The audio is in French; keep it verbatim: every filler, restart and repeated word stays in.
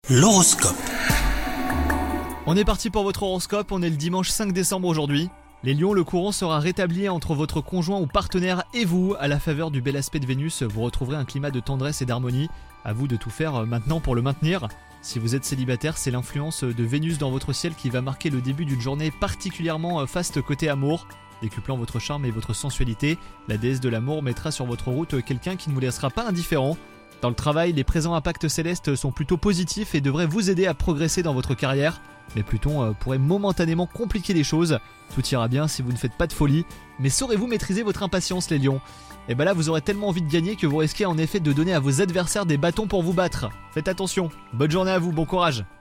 L'horoscope. On est parti pour votre horoscope, on est le dimanche cinq décembre aujourd'hui. Les lions, le courant sera rétabli entre votre conjoint ou partenaire et vous. À la faveur du bel aspect de Vénus, vous retrouverez un climat de tendresse et d'harmonie. À vous de tout faire maintenant pour le maintenir. Si vous êtes célibataire, c'est l'influence de Vénus dans votre ciel qui va marquer le début d'une journée particulièrement faste côté amour. Décuplant votre charme et votre sensualité, la déesse de l'amour mettra sur votre route quelqu'un qui ne vous laissera pas indifférent. Dans le travail, les présents impacts célestes sont plutôt positifs et devraient vous aider à progresser dans votre carrière. Mais Pluton pourrait momentanément compliquer les choses. Tout ira bien si vous ne faites pas de folie. Mais saurez-vous maîtriser votre impatience, les lions ? Et ben là, vous aurez tellement envie de gagner que vous risquez en effet de donner à vos adversaires des bâtons pour vous battre. Faites attention. Bonne journée à vous, bon courage.